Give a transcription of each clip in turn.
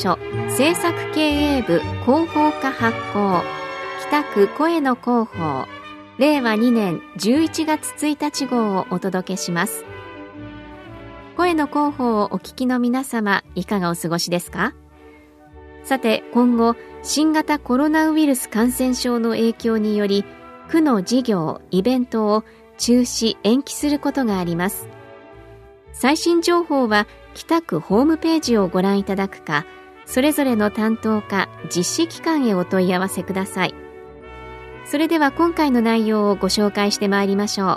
所制作経営部広報課発行北区声の広報令和2年11月1日号をお届けします。声の広報をお聞きの皆様、いかがお過ごしですか？さて、今後新型コロナウイルス感染症の影響により区の事業・イベントを中止・延期することがあります。最新情報は北区ホームページをご覧いただくか、それぞれの担当課・実施機関へお問い合わせください。それでは今回の内容をご紹介してまいりましょ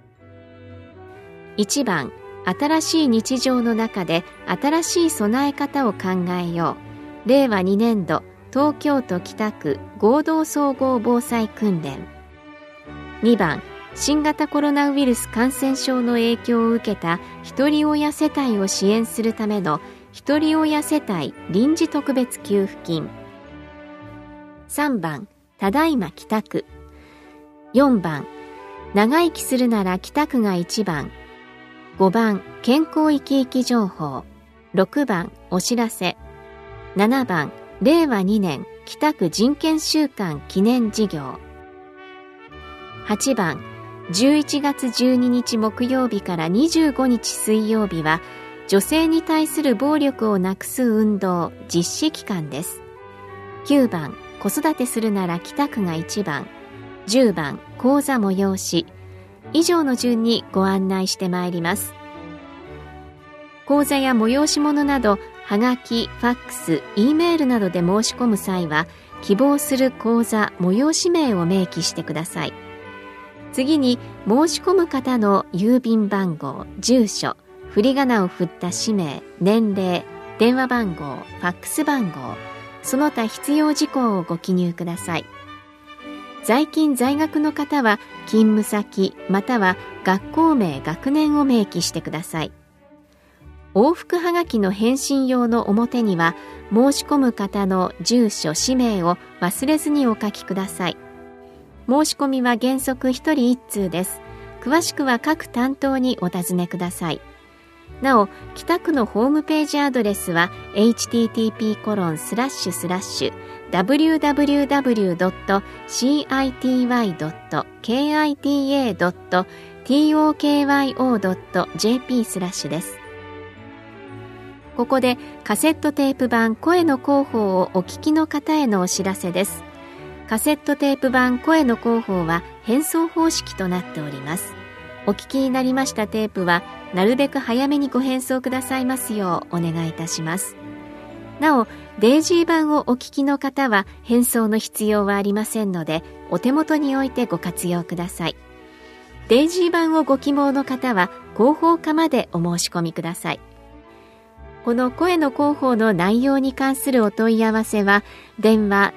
う。1番、新しい日常の中で新しい備え方を考えよう。令和2年度東京都北区合同総合防災訓練。2番、新型コロナウイルス感染症の影響を受けたひとり親世帯を支援するためのひとり親世帯臨時特別給付金。3番、ただいま北区。4番、長生きするなら北区が1番。5番、健康生き生き情報。6番、お知らせ。7番、令和2年北区人権週間記念事業。8番、11月12日木曜日から25日水曜日は女性に対する暴力をなくす運動実施期間です。9番、子育てするなら北区が1番。10番、講座催し。以上の順にご案内してまいります。講座や催し物など、はがき、ファックス、Eメールなどで申し込む際は、希望する講座、催し名を明記してください。次に、申し込む方の郵便番号、住所、振り仮名を振った氏名、年齢、電話番号、ファックス番号、その他必要事項をご記入ください。在勤在学の方は勤務先または学校名学年を明記してください。往復はがきの返信用の表には申し込む方の住所氏名を忘れずにお書きください。申し込みは原則1人1通です。詳しくは各担当にお尋ねください。なお、北区のホームページアドレスは http://www.city.kita.tokyo.jp/ です。ここでカセットテープ版声の広報をお聞きの方へのお知らせです。カセットテープ版声の広報は返送方式となっております。お聞きになりましたテープはなるべく早めにご返送くださいますようお願いいたします。なお、デイジー版をお聞きの方は返送の必要はありませんので、お手元に置いてご活用ください。デイジー版をご希望の方は広報課までお申し込みください。この声の広報の内容に関するお問い合わせは電話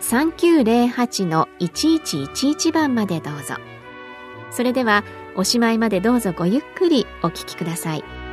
3908-1111 番までどうぞ。それではおしまいまでどうぞごゆっくりお聞きください。